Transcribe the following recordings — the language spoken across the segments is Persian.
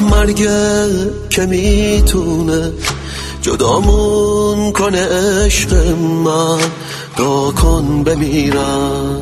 مرگه که میتونه جدامون کنه عشق من، دعا کن بمیرم.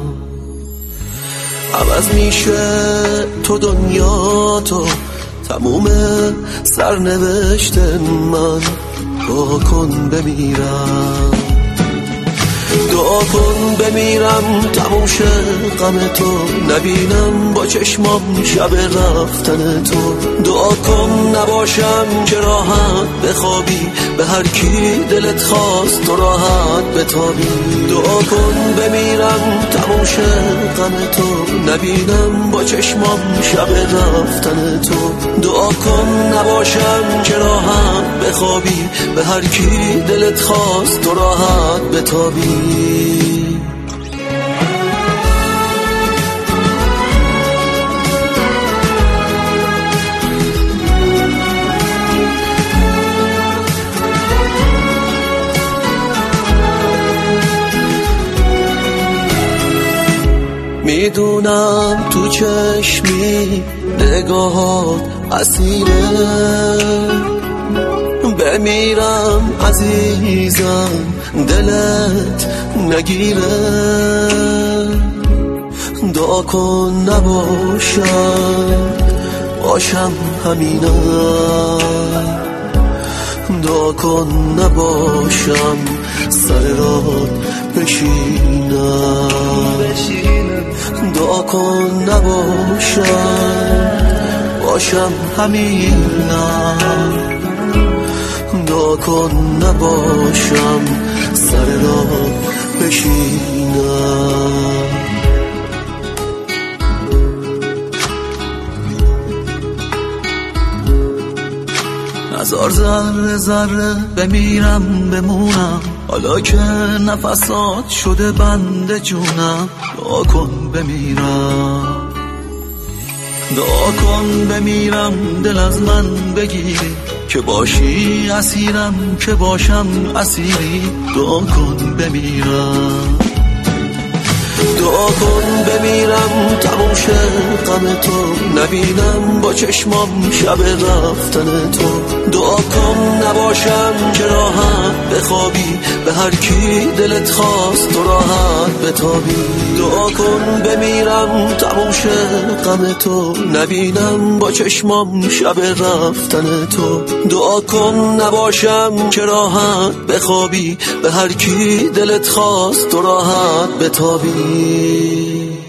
عوض میشه تو دنیا تو تموم سرنوشت من، دعا کن بمیرم. دعا کن بمیرم تموم شه غم تو، نبینم با چشمام شب رفتن تو. دعا کن نباشم که راحت بخوابی، به هر کی دلت خواست تو راحت بتابی. دعا کن بمیرم تموم شه غم تو، نبینم با چشمام شب رفتن تو. دعا کن نباشم که راحت بخوابی، به هر کی دلت خواست تو راحت بتابی. میدونم تو چشمی نگاهات اسیره، بمیرم عزیزم دلت نگیره. دعا کن نباشم باشم همینم، دعا کن نباشم سر راه بشینم. دعا کن نباشم باشم همینم، دعا کن نباشم سر راه بشینم. هزار ذره ذره بمیرم بمونم، حالا که نفسات شده بند جونم. دعا کن بمیرم، دعا کن بمیرم دل از من بگیری، که باشی اسیرم که باشم اسیری. دعا کن بمیرم، دعا کن بمیرم تموم شه غم تو، نبینم با چشمام شب رفتن تو. دعا کن نباشم که راحت بخوابی، به هر کی دلت خواست تو راحت بتابی. دعا کن بمیرم تموم شه غم تو، نبینم با چشمام شب رفتن تو. دعا کن نباشم که راحت بخوابی، به هر کی دلت خواست تو راحت بتابی.